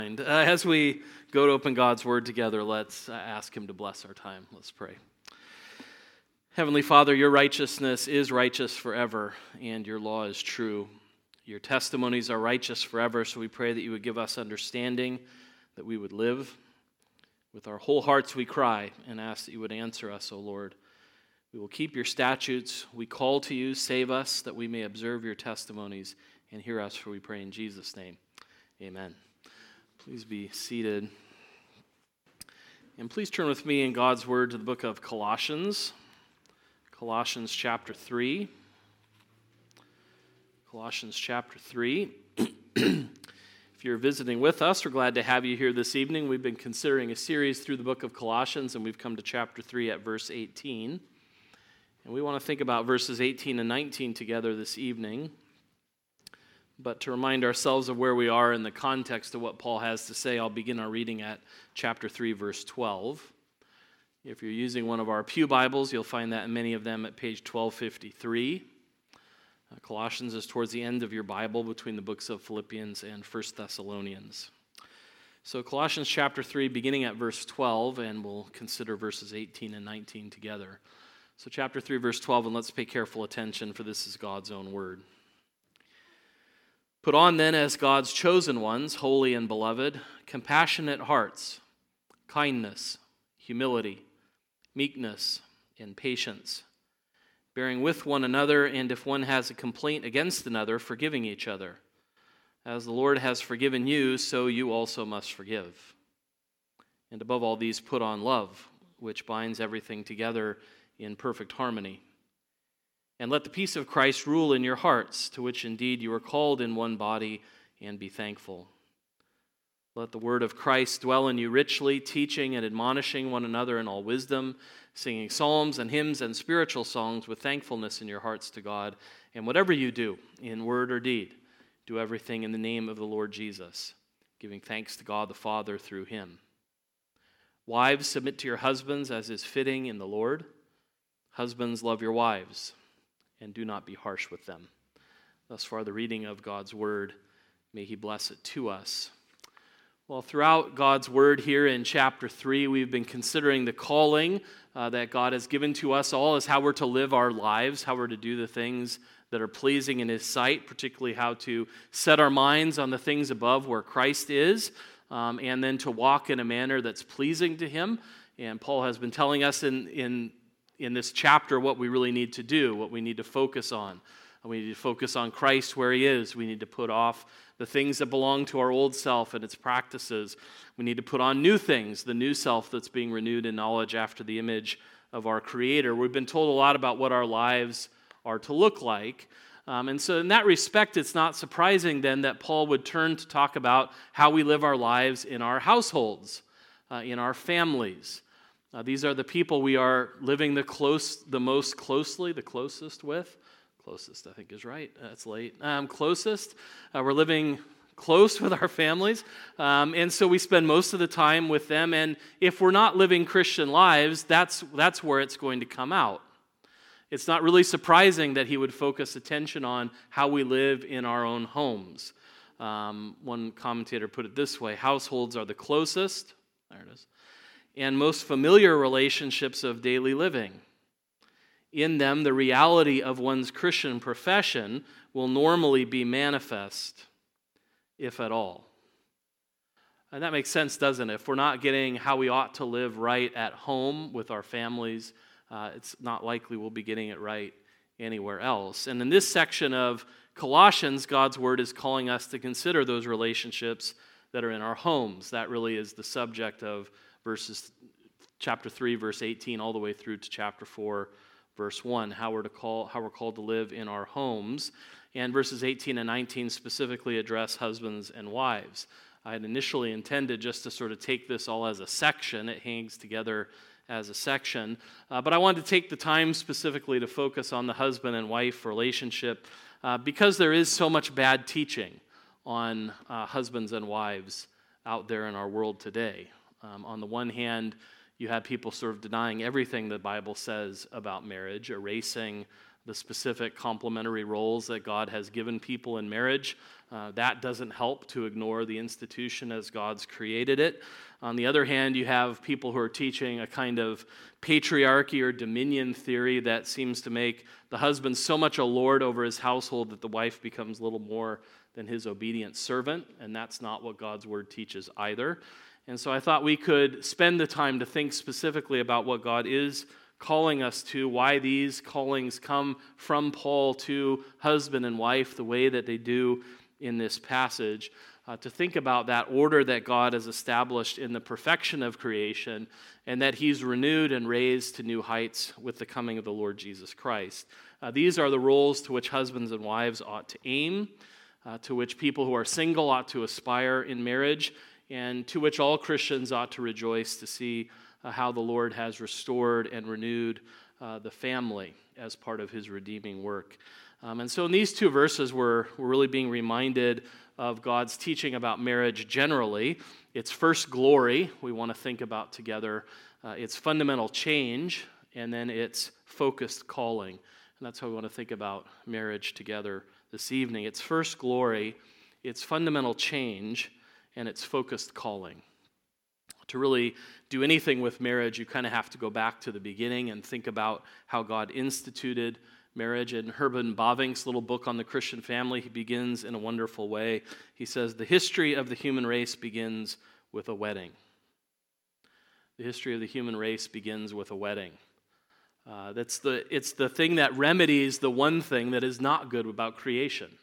As we go to open God's Word together, let's ask Him to bless our time. Let's pray. Heavenly Father, your righteousness is righteous forever, and your law is true. Your testimonies are righteous forever, so we pray that you would give us understanding, that we would live. With our whole hearts we cry and ask that you would answer us, O Lord. We will keep your statutes. We call to you, save us, that we may observe your testimonies and hear us, for we pray in Jesus' name. Amen. Please be seated. And please turn with me in God's Word to the book of Colossians. Colossians chapter 3. Colossians chapter 3. If you're visiting with us, we're glad to have you here this evening. We've been considering a series through the book of Colossians, and we've come to chapter 3 at verse 18. And we want to think about verses 18 and 19 together this evening. But to remind ourselves of where we are in the context of what Paul has to say, I'll begin our reading at chapter 3, verse 12. If you're using one of our pew Bibles, you'll find that in many of them at page 1253. Colossians is towards the end of your Bible between the books of Philippians and 1 Thessalonians. So Colossians chapter 3, beginning at verse 12, and we'll consider verses 18 and 19 together. So chapter 3, verse 12, and let's pay careful attention, for this is God's own word. Put on then as God's chosen ones, holy and beloved, compassionate hearts, kindness, humility, meekness, and patience, bearing with one another, and if one has a complaint against another, forgiving each other. As the Lord has forgiven you, so you also must forgive. And above all these, put on love, which binds everything together in perfect harmony. And let the peace of Christ rule in your hearts, to which indeed you are called in one body, and be thankful. Let the word of Christ dwell in you richly, teaching and admonishing one another in all wisdom, singing psalms and hymns and spiritual songs with thankfulness in your hearts to God. And whatever you do, in word or deed, do everything in the name of the Lord Jesus, giving thanks to God the Father through him. Wives, submit to your husbands as is fitting in the Lord. Husbands, love your wives, and do not be harsh with them. Thus far the reading of God's word. May he bless it to us. Well, throughout God's word here in chapter 3, we've been considering the calling that God has given to us all as how we're to live our lives, how we're to do the things that are pleasing in his sight, particularly how to set our minds on the things above where Christ is, and then to walk in a manner that's pleasing to him. And Paul has been telling us in this chapter what we really need to do, what we need to focus on. We need to focus on Christ where he is. We need to put off the things that belong to our old self and its practices. We need to put on new things, the new self that's being renewed in knowledge after the image of our Creator. We've been told a lot about what our lives are to look like. And so in that respect, it's not surprising then that Paul would turn to talk about how we live our lives in our households, in our families. These are the people we are living the most closely, the closest with. Closest, I think, is right. It's late. Closest. We're living close with our families. And so we spend most of the time with them. And if we're not living Christian lives, that's where it's going to come out. It's not really surprising that he would focus attention on how we live in our own homes. One commentator put it this way: households are the closest, there it is, and most familiar relationships of daily living. In them, the reality of one's Christian profession will normally be manifest, if at all. And that makes sense, doesn't it? If we're not getting how we ought to live right at home with our families, it's not likely we'll be getting it right anywhere else. And in this section of Colossians, God's word is calling us to consider those relationships that are in our homes. That really is the subject of chapter 3, verse 18, all the way through to chapter 4, verse 1, how we're called to live in our homes. And verses 18 and 19 specifically address husbands and wives. I had initially intended just to sort of take this all as a section. It hangs together as a section. But I wanted to take the time specifically to focus on the husband and wife relationship because there is so much bad teaching on husbands and wives out there in our world today. On the one hand, you have people sort of denying everything the Bible says about marriage, erasing the specific complementary roles that God has given people in marriage. That doesn't help to ignore the institution as God's created it. On the other hand, you have people who are teaching a kind of patriarchy or dominion theory that seems to make the husband so much a lord over his household that the wife becomes little more than his obedient servant, and that's not what God's word teaches either. And so I thought we could spend the time to think specifically about what God is calling us to, why these callings come from Paul to husband and wife the way that they do in this passage, to think about that order that God has established in the perfection of creation, and that he's renewed and raised to new heights with the coming of the Lord Jesus Christ. These are the roles to which husbands and wives ought to aim, to which people who are single ought to aspire in marriage, and to which all Christians ought to rejoice to see how the Lord has restored and renewed the family as part of his redeeming work. And so in these two verses, we're really being reminded of God's teaching about marriage generally. Its first glory, we want to think about together, its fundamental change, and then its focused calling. And that's how we want to think about marriage together this evening. Its first glory, its fundamental change, and its focused calling. To really do anything with marriage, you kind of have to go back to the beginning and think about how God instituted marriage. In Herman Bavinck's little book on the Christian family, he begins in a wonderful way. He says, "The history of the human race begins with a wedding." The history of the human race begins with a wedding. It's the thing that remedies the one thing that is not good about creation.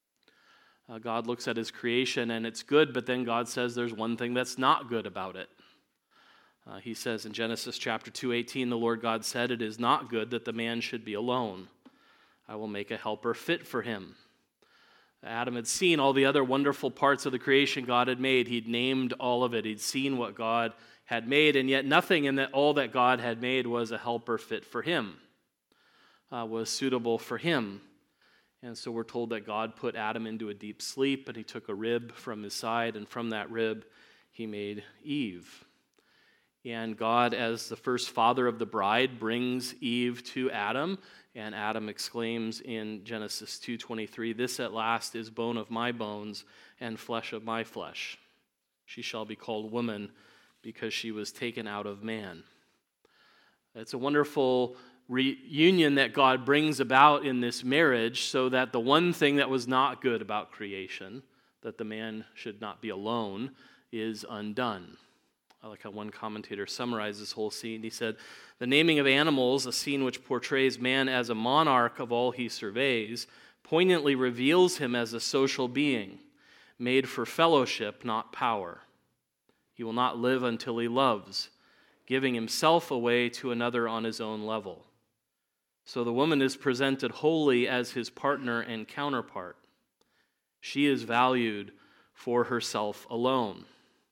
God looks at his creation and it's good, but then God says there's one thing that's not good about it. He says in Genesis chapter 2:18, the Lord God said, "It is not good that the man should be alone. I will make a helper fit for him." Adam had seen all the other wonderful parts of the creation God had made. He'd named all of it. He'd seen what God had made, and yet nothing in all that God had made was a helper fit for him, was suitable for him. And so we're told that God put Adam into a deep sleep, and he took a rib from his side, and from that rib he made Eve. And God, as the first father of the bride, brings Eve to Adam, and Adam exclaims in Genesis 2:23, "This at last is bone of my bones and flesh of my flesh. She shall be called woman because she was taken out of man." It's a wonderful reunion that God brings about in this marriage so that the one thing that was not good about creation, that the man should not be alone, is undone. I like how one commentator summarized this whole scene. He said, "The naming of animals, a scene which portrays man as a monarch of all he surveys, poignantly reveals him as a social being, made for fellowship, not power. He will not live until he loves, giving himself away to another on his own level. So the woman is presented wholly as his partner and counterpart. She is valued for herself alone."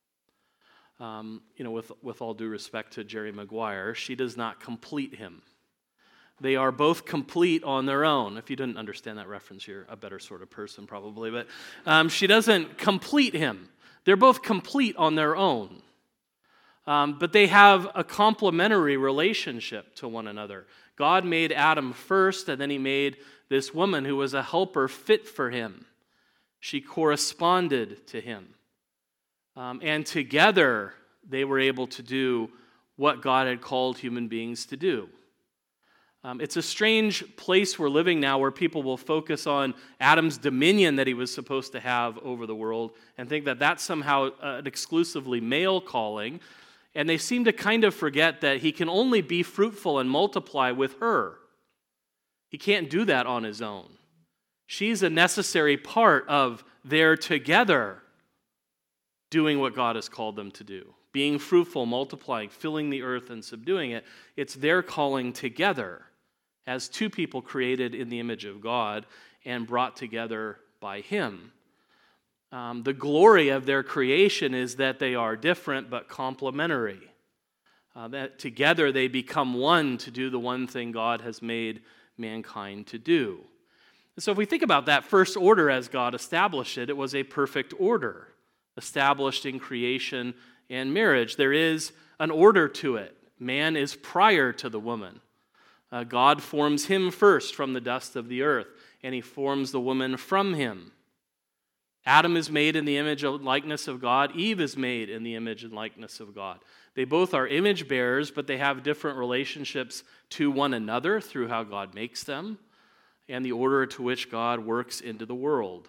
With all due respect to Jerry Maguire, she does not complete him. They are both complete on their own. If you didn't understand that reference, you're a better sort of person probably. But she doesn't complete him. They're both complete on their own. But they have a complementary relationship to one another. God made Adam first, and then he made this woman who was a helper fit for him. She corresponded to him. And together, they were able to do what God had called human beings to do. It's a strange place we're living now where people will focus on Adam's dominion that he was supposed to have over the world and think that that's somehow an exclusively male calling. And they seem to kind of forget that he can only be fruitful and multiply with her. He can't do that on his own. She's a necessary part of their together doing what God has called them to do. Being fruitful, multiplying, filling the earth and subduing it. It's their calling together as two people created in the image of God and brought together by him. The glory of their creation is that they are different but complementary. That together they become one to do the one thing God has made mankind to do. And so if we think about that first order as God established it, it was a perfect order established in creation and marriage. There is an order to it. Man is prior to the woman. God forms him first from the dust of the earth, and he forms the woman from him. Adam is made in the image and likeness of God. Eve is made in the image and likeness of God. They both are image bearers, but they have different relationships to one another through how God makes them and the order to which God works into the world.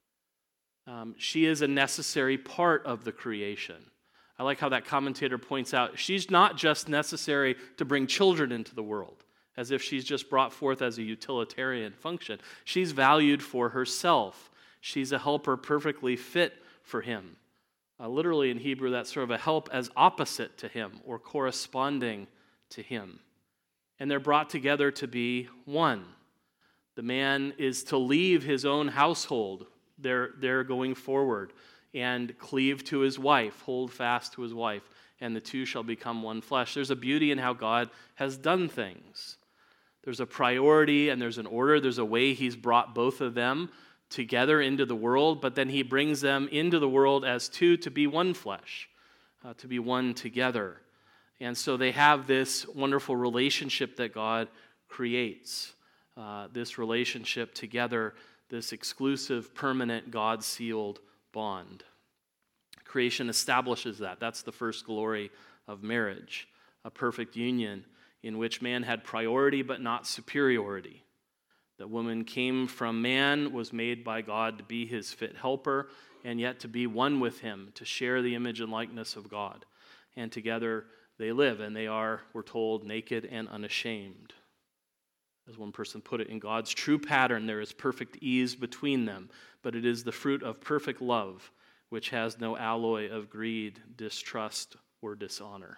She is a necessary part of the creation. I like how that commentator points out, she's not just necessary to bring children into the world, as if she's just brought forth as a utilitarian function. She's valued for herself. She's a helper perfectly fit for him. Literally in Hebrew, that's sort of a help as opposite to him or corresponding to him. And they're brought together to be one. The man is to leave his own household. They're going forward and cleave to his wife, hold fast to his wife, and the two shall become one flesh. There's a beauty in how God has done things. There's a priority and there's an order. There's a way he's brought both of them together into the world, but then he brings them into the world as two to be one flesh, to be one together. And so they have this wonderful relationship that God creates, this relationship together, this exclusive, permanent, God-sealed bond. Creation establishes that. That's the first glory of marriage, a perfect union in which man had priority but not superiority. The woman came from man, was made by God to be his fit helper, and yet to be one with him, to share the image and likeness of God. And together they live, and they are, we're told, naked and unashamed. As one person put it, in God's true pattern there is perfect ease between them, but it is the fruit of perfect love, which has no alloy of greed, distrust, or dishonor.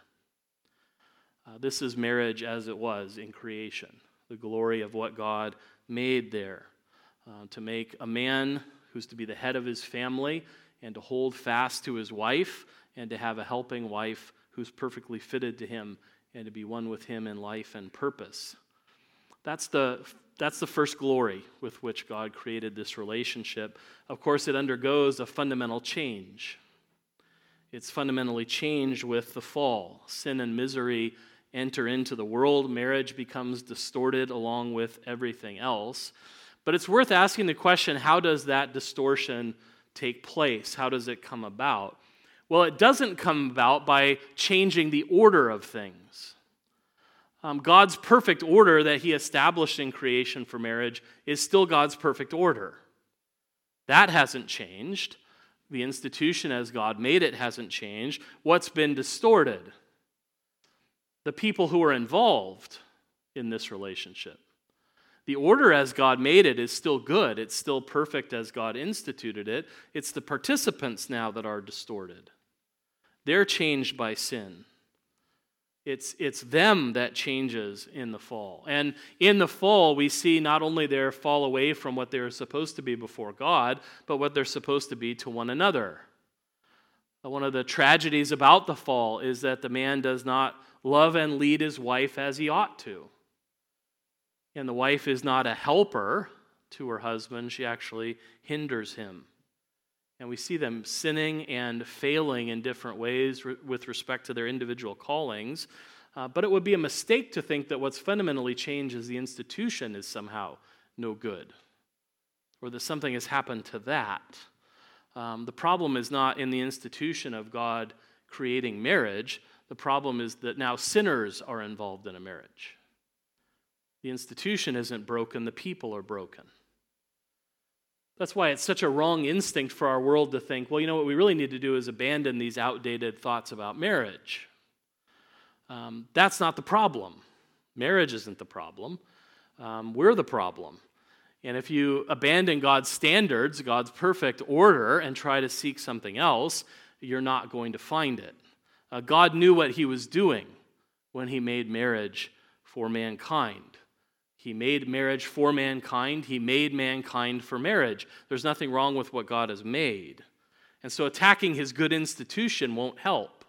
This is marriage as it was in creation, the glory of what God made there, to make a man who's to be the head of his family and to hold fast to his wife and to have a helping wife who's perfectly fitted to him and to be one with him in life and purpose. That's the first glory with which God created this relationship. Of course, it undergoes a fundamental change. It's fundamentally changed with the fall. Sin and misery enter into the world. Marriage becomes distorted along with everything else. But it's worth asking the question, how does that distortion take place? How does it come about? Well, it doesn't come about by changing the order of things. God's perfect order that he established in creation for marriage is still God's perfect order. That hasn't changed. The institution as God made it hasn't changed. What's been distorted? The people who are involved in this relationship. The order as God made it is still good. It's still perfect as God instituted it. It's the participants now that are distorted. They're changed by sin. It's them that changes in the fall. And in the fall, we see not only their fall away from what they're supposed to be before God, but what they're supposed to be to one another. One of the tragedies about the fall is that the man does not love and lead his wife as he ought to. And the wife is not a helper to her husband. She actually hinders him. And we see them sinning and failing in different ways with respect to their individual callings. But it would be a mistake to think that what's fundamentally changed is the institution is somehow no good, or that something has happened to that. The problem is not in the institution of God creating marriage. The problem is that now sinners are involved in a marriage. The institution isn't broken, the people are broken. That's why it's such a wrong instinct for our world to think, well, you know what we really need to do is abandon these outdated thoughts about marriage. That's not the problem. Marriage isn't the problem. We're the problem. And if you abandon God's standards, God's perfect order, and try to seek something else, you're not going to find it. God knew what he was doing when he made marriage for mankind. He made marriage for mankind. He made mankind for marriage. There's nothing wrong with what God has made. And so attacking his good institution won't help.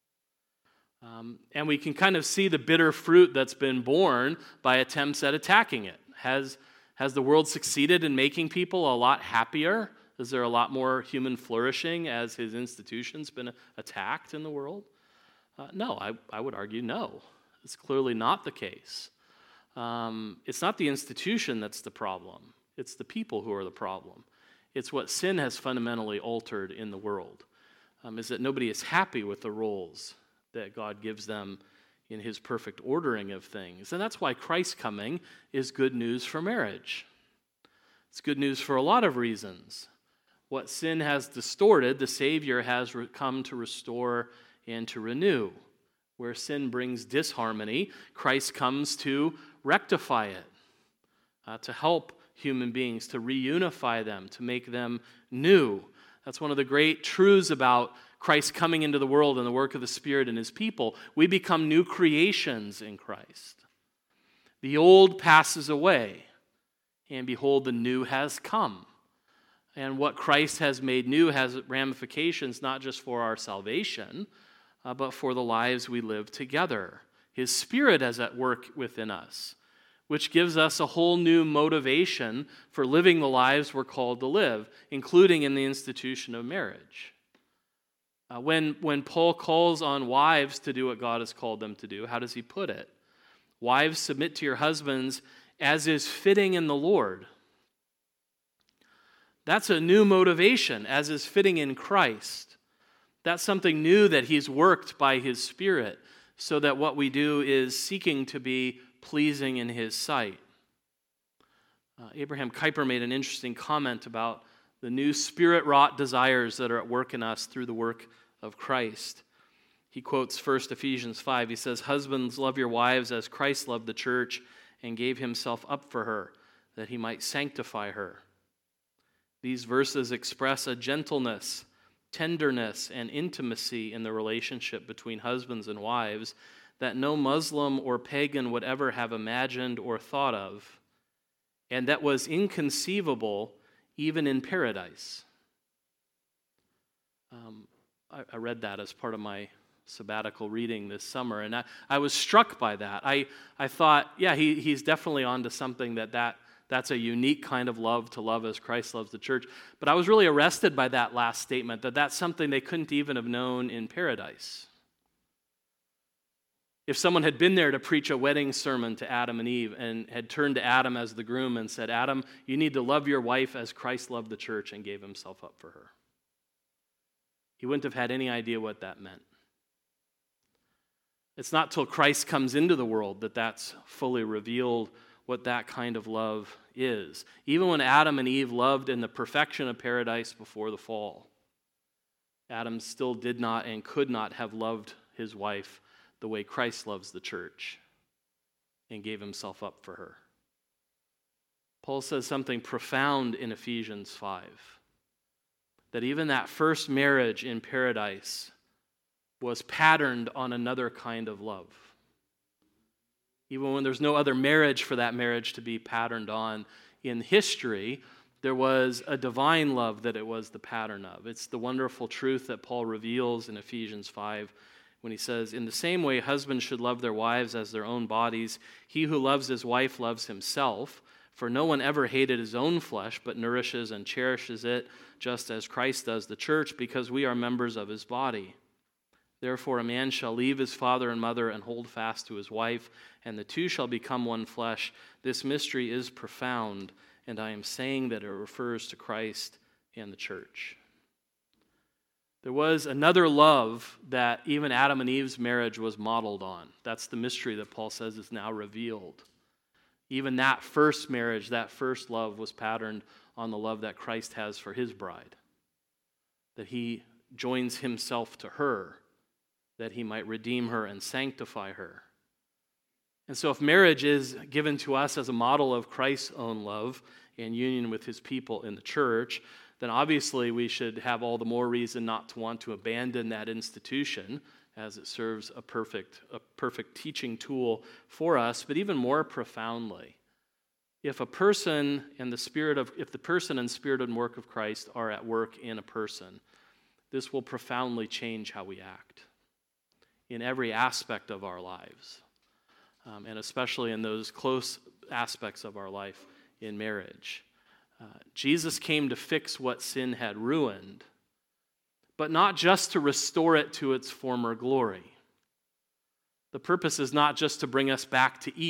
And we can kind of see the bitter fruit that's been born by attempts at attacking it. Has the world succeeded in making people a lot happier? Is there a lot more human flourishing as his institution's been attacked in the world? No, I would argue no. It's clearly not the case. It's not the institution that's the problem. It's the people who are the problem. It's what sin has fundamentally altered in the world, is that nobody is happy with the roles that God gives them in his perfect ordering of things. And that's why Christ's coming is good news for marriage. It's good news for a lot of reasons. What sin has distorted, the Savior has come to restore and to renew. Where sin brings disharmony, Christ comes to rectify it, to help human beings, to reunify them, to make them new. That's one of the great truths about Christ coming into the world and the work of the Spirit in his people. We become new creations in Christ. The old passes away, and behold, the new has come. And what Christ has made new has ramifications not just for our salvation, but for the lives we live together. His Spirit is at work within us, which gives us a whole new motivation for living the lives we're called to live, including in the institution of marriage. When Paul calls on wives to do what God has called them to do, how does he put it? Wives, submit to your husbands as is fitting in the Lord. That's a new motivation, as is fitting in Christ. That's something new that he's worked by his Spirit, so that what we do is seeking to be pleasing in his sight. Abraham Kuyper made an interesting comment about the new Spirit-wrought desires that are at work in us through the work of Christ. He quotes first Ephesians 5. He says, "Husbands, love your wives as Christ loved the church and gave himself up for her, that he might sanctify her." These verses express a gentleness, tenderness, and intimacy in the relationship between husbands and wives that no Muslim or pagan would ever have imagined or thought of, and that was inconceivable even in paradise. I read that as part of my sabbatical reading this summer, and I was struck by that. I thought, yeah, he's definitely onto something that's a unique kind of love, to love as Christ loves the church. But I was really arrested by that last statement, that's something they couldn't even have known in paradise. If someone had been there to preach a wedding sermon to Adam and Eve and had turned to Adam as the groom and said, "Adam, you need to love your wife as Christ loved the church and gave himself up for her," he wouldn't have had any idea what that meant. It's not till Christ comes into the world that that's fully revealed, what that kind of love is. Even when Adam and Eve loved in the perfection of paradise before the fall, Adam still did not and could not have loved his wife the way Christ loves the church and gave himself up for her. Paul says something profound in Ephesians 5, that even that first marriage in paradise was patterned on another kind of love. Even when there's no other marriage for that marriage to be patterned on in history, there was a divine love that it was the pattern of. It's the wonderful truth that Paul reveals in Ephesians 5 when he says, "In the same way, husbands should love their wives as their own bodies. He who loves his wife loves himself. For no one ever hated his own flesh, but nourishes and cherishes it, just as Christ does the church, because we are members of his body. Therefore, a man shall leave his father and mother and hold fast to his wife, and the two shall become one flesh. This mystery is profound, and I am saying that it refers to Christ and the church." There was another love that even Adam and Eve's marriage was modeled on. That's the mystery that Paul says is now revealed. Even that first marriage, that first love was patterned on the love that Christ has for his bride, that he joins himself to her, that he might redeem her and sanctify her. And so if marriage is given to us as a model of Christ's own love and union with his people in the church, then obviously we should have all the more reason not to want to abandon that institution, as it serves a perfect teaching tool for us. But even more profoundly, if the person and spirit and work of Christ are at work in a person, this will profoundly change how we act in every aspect of our lives, and especially in those close aspects of our life in marriage. Jesus came to fix what sin had ruined, but not just to restore it to its former glory. The purpose is not just to bring us back to Eden,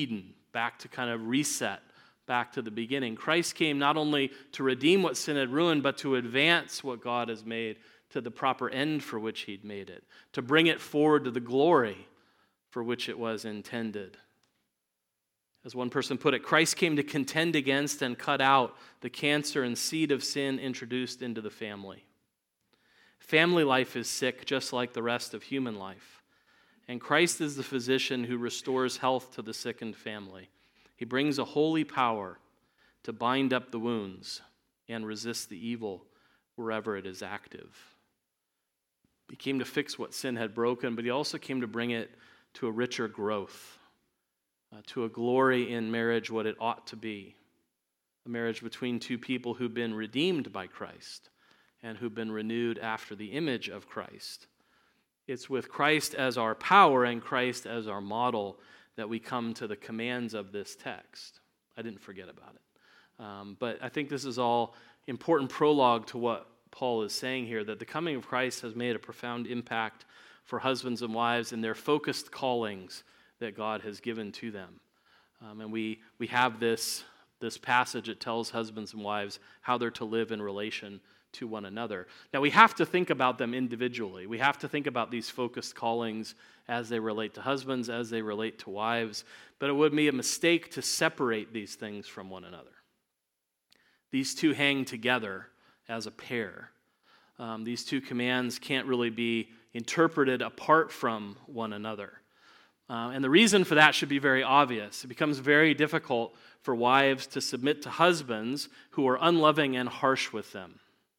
back to kind of reset, back to the beginning. Christ came not only to redeem what sin had ruined, but to advance what God has made to the proper end for which he'd made it, to bring it forward to the glory for which it was intended. As one person put it, Christ came to contend against and cut out the cancer and seed of sin introduced into the family. Family life is sick just like the rest of human life. And Christ is the physician who restores health to the sickened family. He brings a holy power to bind up the wounds and resist the evil wherever it is active. He came to fix what sin had broken, but he also came to bring it to a richer growth, to a glory in marriage, what it ought to be. A marriage between two people who've been redeemed by Christ and who've been renewed after the image of Christ. It's with Christ as our power and Christ as our model that we come to the commands of this text. I didn't forget about it. But I think this is all important prologue to what Paul is saying here, that the coming of Christ has made a profound impact for husbands and wives in their focused callings that God has given to them. And we have this passage that tells husbands and wives how they're to live in relation to one another. Now, we have to think about them individually. We have to think about these focused callings as they relate to husbands, as they relate to wives, but it would be a mistake to separate these things from one another. These two hang together as a pair. These two commands can't really be interpreted apart from one another. And the reason for that should be very obvious. It becomes very difficult for wives to submit to husbands who are unloving and harsh with them.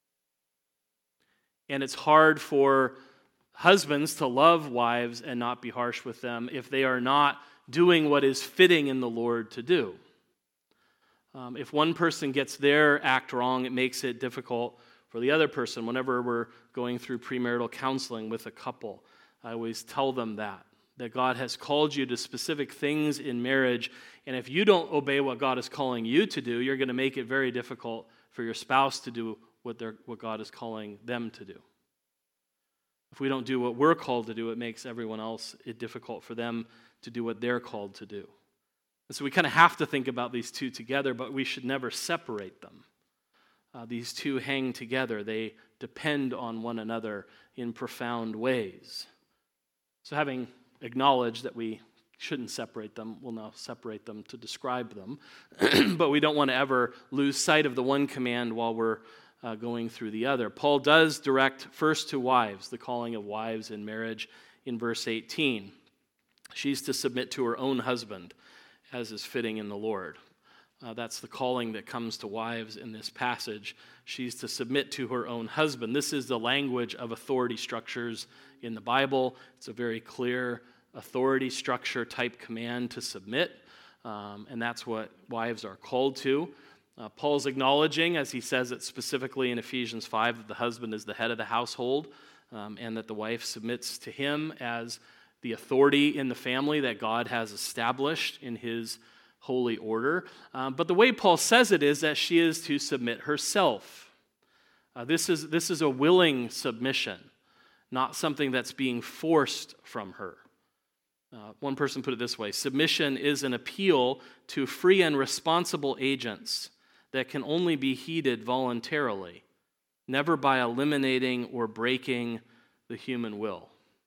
And it's hard for husbands to love wives and not be harsh with them if they are not doing what is fitting in the Lord to do. If one person gets their act wrong, it makes it difficult for the other person. Whenever we're going through premarital counseling with a couple, I always tell them that God has called you to specific things in marriage, and if you don't obey what God is calling you to do, you're going to make it very difficult for your spouse to do what God is calling them to do. If we don't do what we're called to do, it makes everyone else difficult for them to do what they're called to do. And so we kind of have to think about these two together, but we should never separate them. These two hang together. They depend on one another in profound ways. So having acknowledged that we shouldn't separate them, we'll now separate them to describe them. But we don't want to ever lose sight of the one command while we're going through the other. Paul does direct first to wives, the calling of wives in marriage in verse 18. She's to submit to her own husband, as is fitting in the Lord. That's the calling that comes to wives in this passage. She's to submit to her own husband. This is the language of authority structures in the Bible. It's a very clear authority structure type command to submit, and that's what wives are called to. Paul's acknowledging, as he says it specifically in Ephesians 5, that the husband is the head of the household, and that the wife submits to him as the authority in the family that God has established in his holy order. But the way Paul says it is that she is to submit herself. This is a willing submission, not something that's being forced from her. One person put it this way: submission is an appeal to free and responsible agents that can only be heeded voluntarily, never by eliminating or breaking the human will.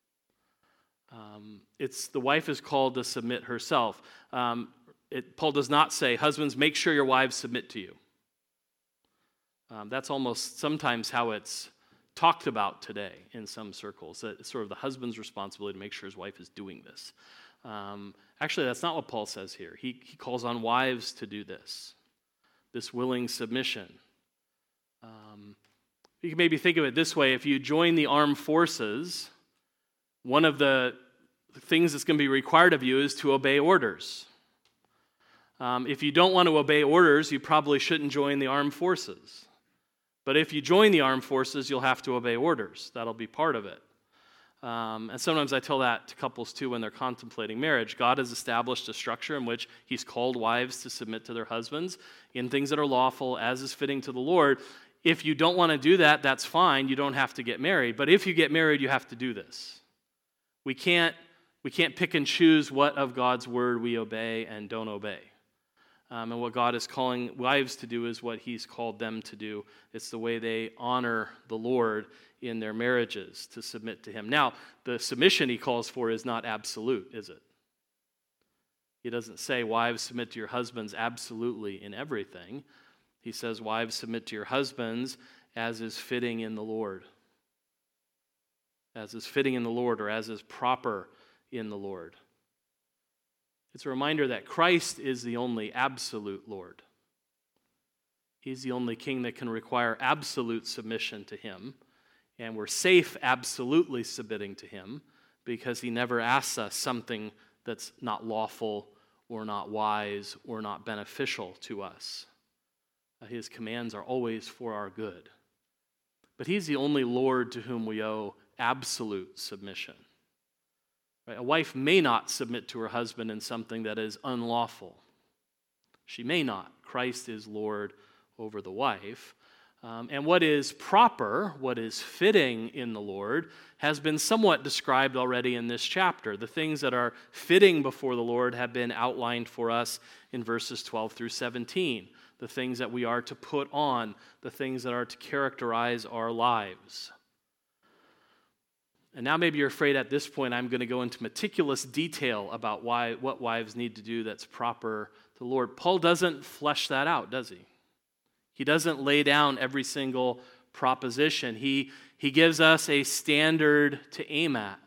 The wife is called to submit herself. Paul does not say, husbands, make sure your wives submit to you. That's almost sometimes how it's talked about today in some circles, that it's sort of the husband's responsibility to make sure his wife is doing this. Actually, that's not what Paul says here. He calls on wives to do this willing submission. You can maybe think of it this way: if you join the armed forces, one of the things that's going to be required of you is to obey orders. If you don't want to obey orders, you probably shouldn't join the armed forces. But if you join the armed forces, you'll have to obey orders. That'll be part of it. And sometimes I tell that to couples too when they're contemplating marriage. God has established a structure in which he's called wives to submit to their husbands in things that are lawful, as is fitting to the Lord. If you don't want to do that, that's fine. You don't have to get married. But if you get married, you have to do this. We can't We can't pick and choose what of God's word we obey and don't obey. And what God is calling wives to do is what he's called them to do. It's the way they honor the Lord in their marriages, to submit to him. Now, the submission he calls for is not absolute, is it? He doesn't say, wives, submit to your husbands absolutely in everything. He says, wives, submit to your husbands as is fitting in the Lord. As is fitting in the Lord, or as is proper in the Lord. It's a reminder that Christ is the only absolute Lord. He's the only king that can require absolute submission to him, and we're safe absolutely submitting to him because he never asks us something that's not lawful or not wise or not beneficial to us. His commands are always for our good. But he's the only Lord to whom we owe absolute submission. Right? A wife may not submit to her husband in something that is unlawful. She may not. Christ is Lord over the wife. And what is proper, what is fitting in the Lord, has been somewhat described already in this chapter. The things that are fitting before the Lord have been outlined for us in verses 12 through 17. The things that we are to put on, the things that are to characterize our lives. And now maybe you're afraid at this point I'm going to go into meticulous detail about what wives need to do that's proper to the Lord. Paul doesn't flesh that out, does he? He doesn't lay down every single proposition. He gives us a standard to aim at.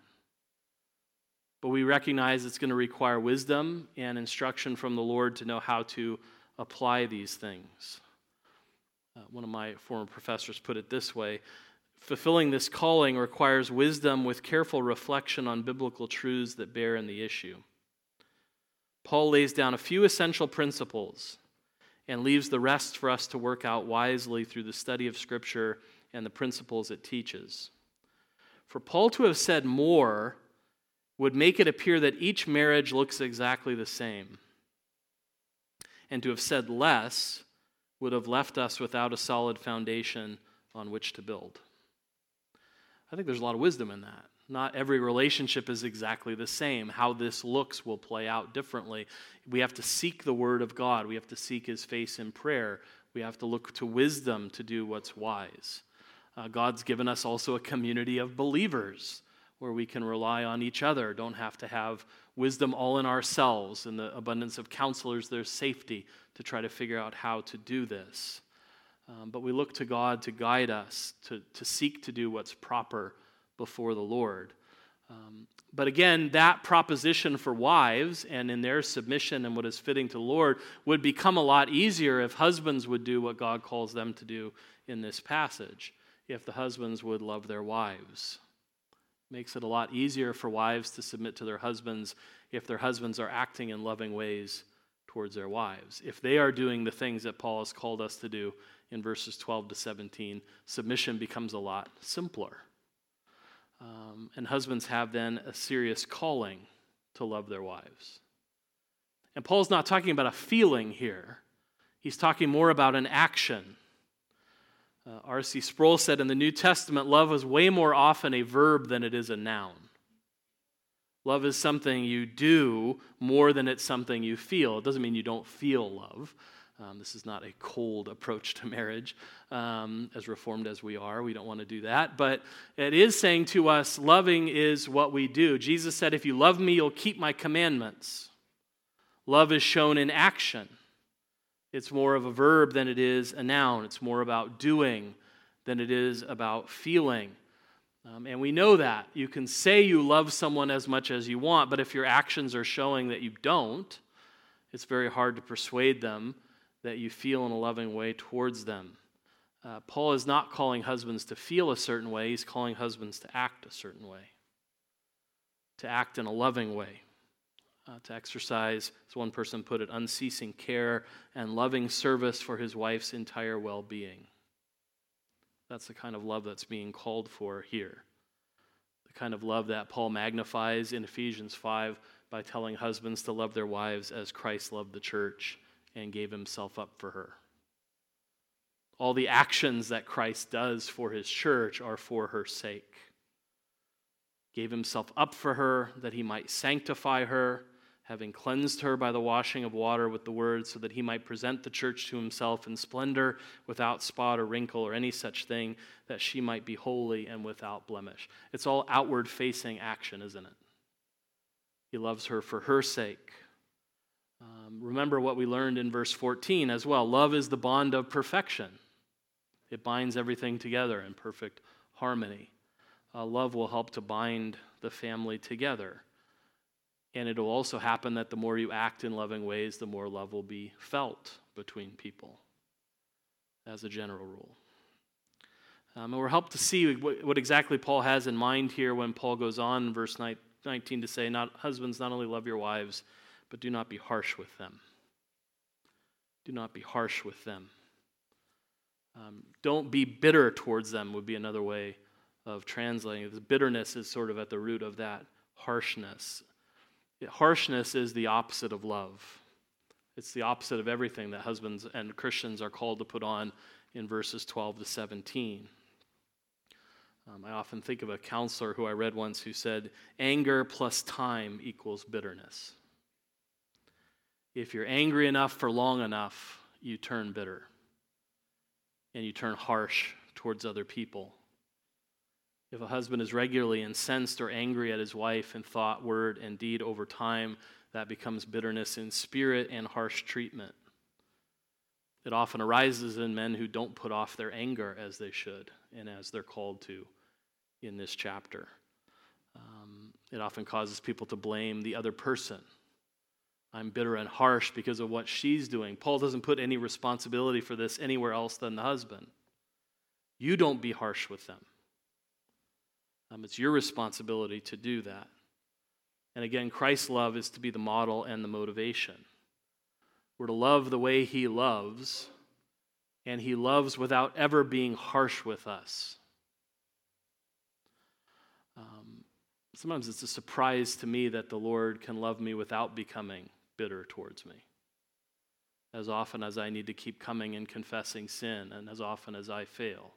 But we recognize it's going to require wisdom and instruction from the Lord to know how to apply these things. One of my former professors put it this way: fulfilling this calling requires wisdom with careful reflection on biblical truths that bear in the issue. Paul lays down a few essential principles and leaves the rest for us to work out wisely through the study of Scripture and the principles it teaches. For Paul to have said more would make it appear that each marriage looks exactly the same. And to have said less would have left us without a solid foundation on which to build. I think there's a lot of wisdom in that. Not every relationship is exactly the same. How this looks will play out differently. We have to seek the Word of God. We have to seek His face in prayer. We have to look to wisdom to do what's wise. God's given us also a community of believers where we can rely on each other. Don't have to have wisdom all in ourselves. In the abundance of counselors, there's safety to try to figure out how to do this. But we look to God to guide us, to seek to do what's proper before the Lord. But again, that proposition for wives and in their submission and what is fitting to the Lord would become a lot easier if husbands would do what God calls them to do in this passage, if the husbands would love their wives. Makes it a lot easier for wives to submit to their husbands if their husbands are acting in loving ways towards their wives. If they are doing the things that Paul has called us to do in verses 12 to 17, submission becomes a lot simpler. And husbands have then a serious calling to love their wives. And Paul's not talking about a feeling here. He's talking more about an action. R.C. Sproul said in the New Testament, love is way more often a verb than it is a noun. Love is something you do more than it's something you feel. It doesn't mean you don't feel love. This is not a cold approach to marriage, as reformed as we are. We don't want to do that. But it is saying to us, loving is what we do. Jesus said, if you love me, you'll keep my commandments. Love is shown in action. It's more of a verb than it is a noun. It's more about doing than it is about feeling. And we know that. You can say you love someone as much as you want, but if your actions are showing that you don't, it's very hard to persuade them that you feel in a loving way towards them. Paul is not calling husbands to feel a certain way. He's calling husbands to act a certain way, to act in a loving way, to exercise, as one person put it, unceasing care and loving service for his wife's entire well-being. That's the kind of love that's being called for here. The kind of love that Paul magnifies in Ephesians 5 by telling husbands to love their wives as Christ loved the church and gave himself up for her. All the actions that Christ does for his church are for her sake. gave himself up for her, that he might sanctify her, having cleansed her by the washing of water with the word, so that he might present the church to himself in splendor, without spot or wrinkle or any such thing, that she might be holy and without blemish. It's all outward-facing action, isn't it? He loves her for her sake. Remember what we learned in verse 14 as well. Love is the bond of perfection. It binds everything together in perfect harmony. Love will help to bind the family together. And it will also happen that the more you act in loving ways, the more love will be felt between people, as a general rule. And we're helped to see what exactly Paul has in mind here when Paul goes on in verse 19 to say, husbands, not only love your wives, but do not be harsh with them. Do not be harsh with them. Don't be bitter towards them would be another way of translating it. The bitterness is sort of at the root of that harshness. Harshness is the opposite of love. It's the opposite of everything that husbands and Christians are called to put on in verses 12 to 17. I often think of a counselor who I read once who said, anger plus time equals bitterness. If you're angry enough for long enough, you turn bitter. And you turn harsh towards other people. If a husband is regularly incensed or angry at his wife in thought, word, and deed over time, that becomes bitterness in spirit and harsh treatment. It often arises in men who don't put off their anger as they should and as they're called to in this chapter. It often causes people to blame the other person. I'm bitter and harsh because of what she's doing. Paul doesn't put any responsibility for this anywhere else than the husband. You don't be harsh with them. It's your responsibility to do that. And again, Christ's love is to be the model and the motivation. We're to love the way he loves, and he loves without ever being harsh with us. Sometimes it's a surprise to me that the Lord can love me without becoming bitter towards me. As often as I need to keep coming and confessing sin, and as often as I fail.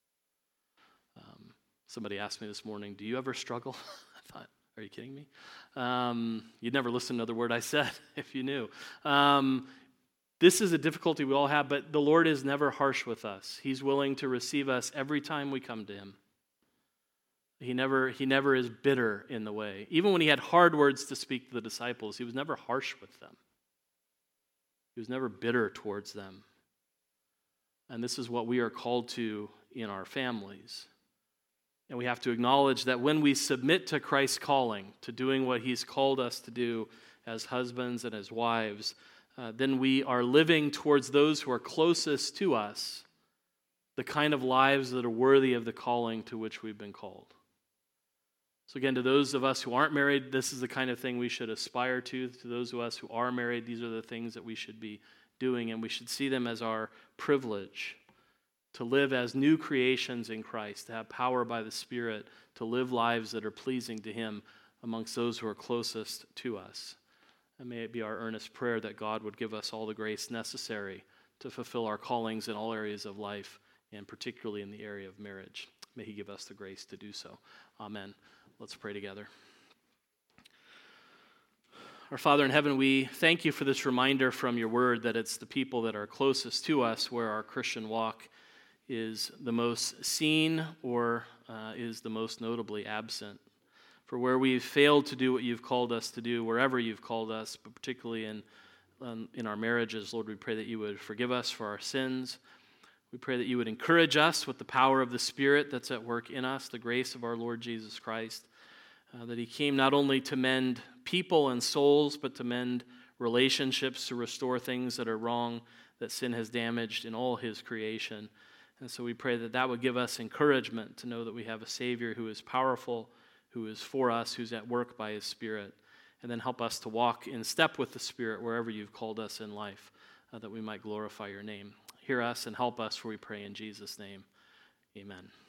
Somebody asked me this morning, do you ever struggle? I thought, are you kidding me? You'd never listen to another word I said if you knew. This is a difficulty we all have, but the Lord is never harsh with us. He's willing to receive us every time we come to him. He never is bitter in the way. Even when he had hard words to speak to the disciples, he was never harsh with them. He was never bitter towards them. And this is what we are called to in our families. And we have to acknowledge that when we submit to Christ's calling, to doing what he's called us to do as husbands and as wives, then we are living towards those who are closest to us the kind of lives that are worthy of the calling to which we've been called. So again, to those of us who aren't married, this is the kind of thing we should aspire to. To those of us who are married, these are the things that we should be doing, and we should see them as our privilege to live as new creations in Christ, to have power by the Spirit, to live lives that are pleasing to him amongst those who are closest to us. And may it be our earnest prayer that God would give us all the grace necessary to fulfill our callings in all areas of life, and particularly in the area of marriage. May he give us the grace to do so. Amen. Let's pray together. Our Father in heaven, we thank you for this reminder from your word that it's the people that are closest to us where our Christian walk is the most seen or is the most notably absent. For where we've failed to do what you've called us to do, wherever you've called us, but particularly in our marriages, Lord, we pray that you would forgive us for our sins. We pray that you would encourage us with the power of the Spirit that's at work in us, the grace of our Lord Jesus Christ, that he came not only to mend people and souls, but to mend relationships, to restore things that are wrong, that sin has damaged in all his creation. And so we pray that that would give us encouragement to know that we have a Savior who is powerful, who is for us, who's at work by his Spirit, and then help us to walk in step with the Spirit wherever you've called us in life, that we might glorify your name. Hear us and help us, for we pray in Jesus' name. Amen.